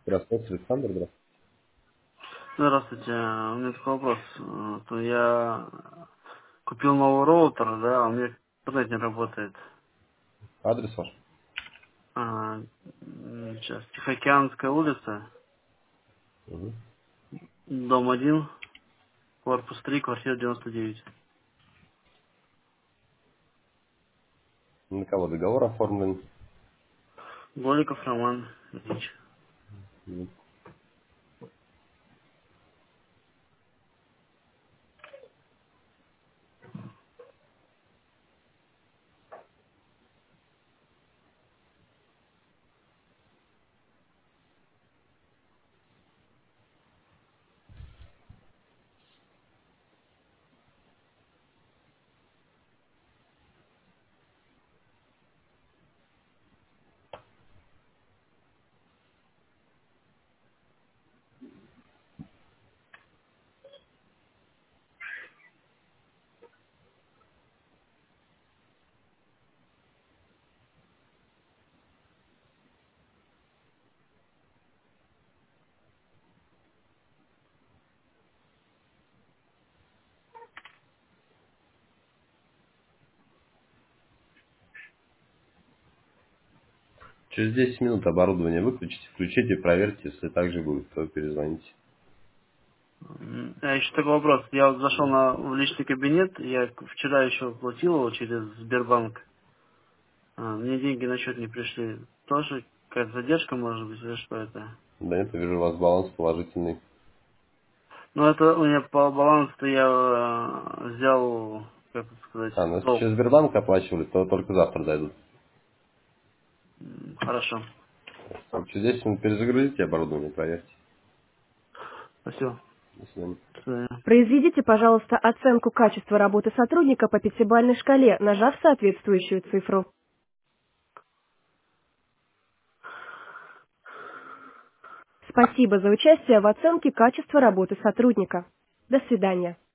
Здравствуйте, Александр. Здравствуйте. Здравствуйте. У меня такой вопрос. То я купил новый роутер, да, а у меня интернет не работает. Адрес ваш? Сейчас. Тихоокеанская улица, Угу. дом 1, корпус 3, квартира 99. На кого договор оформлен? Голиков Роман Ильич. Мгм. Через 10 минут оборудование выключите, включите, проверьте, если так же будет, то перезвоните. А еще такой вопрос. Я вот зашел Мгм. в личный кабинет, я вчера еще платил его через Сбербанк. Мне деньги на счет не пришли. Тоже какая-то задержка может быть, или что это? Да нет, я вижу, у вас баланс положительный. Ну, это у меня по балансу я взял, как это сказать, Ну если долг. через Сбербанк оплачивали, то только завтра дойдут. Хорошо. Через 10 минут перезагрузите оборудование, проверьте. Спасибо. До свидания. До свидания. Произведите, пожалуйста, оценку качества работы сотрудника по пятибалльной шкале, нажав соответствующую цифру. Спасибо за участие в оценке качества работы сотрудника. До свидания.